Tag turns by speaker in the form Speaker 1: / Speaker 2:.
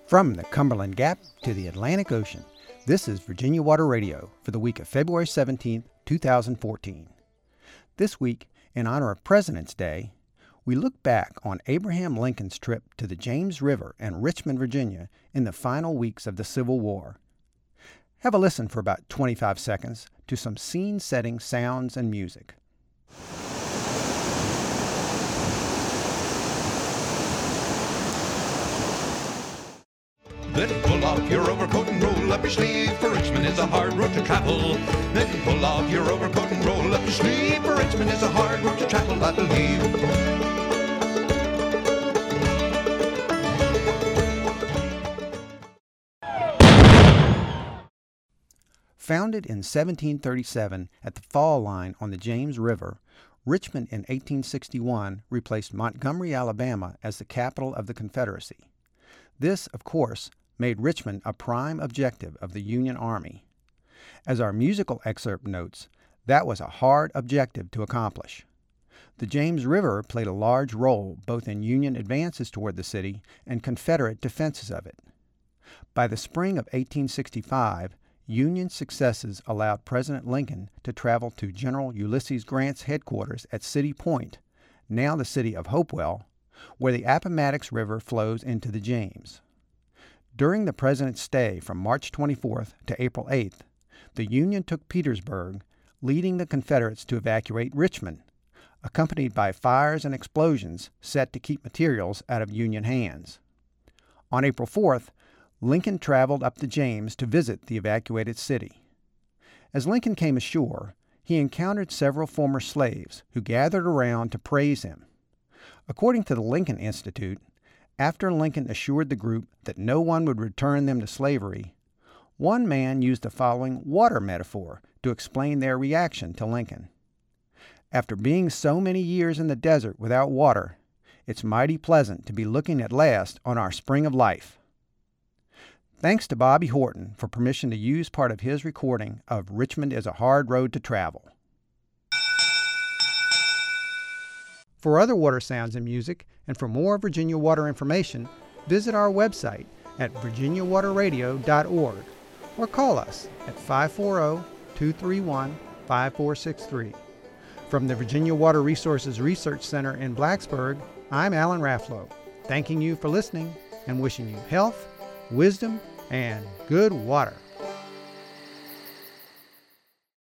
Speaker 1: From the Cumberland Gap to the Atlantic Ocean, this is Virginia Water Radio for the week of February 17, 2014. This week, in honor of President's Day, we look back on Abraham Lincoln's trip to the James River and Richmond, Virginia in the final weeks of the Civil War. Have a listen for about 25 seconds to some scene-setting sounds and music.
Speaker 2: Then pull off your overcoat and roll up your sleeve, for Richmond is a hard road to travel. Then pull off your overcoat and roll up your sleeve, for Richmond is a hard road to travel, I believe.
Speaker 1: Founded in 1737 at the fall line on the James River, Richmond in 1861 replaced Montgomery, Alabama as the capital of the Confederacy. This, of course, made Richmond a prime objective of the Union Army. As our musical excerpt notes, that was a hard objective to accomplish. The James River played a large role both in Union advances toward the city and Confederate defenses of it. By the spring of 1865, Union successes allowed President Lincoln to travel to General Ulysses Grant's headquarters at City Point, now the city of Hopewell, where the Appomattox River flows into the James. During the President's stay from March 24th to April 8th, the Union took Petersburg, leading the Confederates to evacuate Richmond, accompanied by fires and explosions set to keep materials out of Union hands. On April 4th, Lincoln traveled up the James to visit the evacuated city. As Lincoln came ashore, he encountered several former slaves who gathered around to praise him. According to the Lincoln Institute, after Lincoln assured the group that no one would return them to slavery, one man used the following water metaphor to explain their reaction to Lincoln. After being so many years in the desert without water, it's mighty pleasant to be looking at last on our spring of life. Thanks to Bobby Horton for permission to use part of his recording of Richmond is a Hard Road to Travel. For other water sounds and music, and for more Virginia Water information, visit our website at virginiawaterradio.org or call us at 540-231-5463. From the Virginia Water Resources Research Center in Blacksburg, I'm Alan Rafflow, thanking you for listening and wishing you health, wisdom, and good water.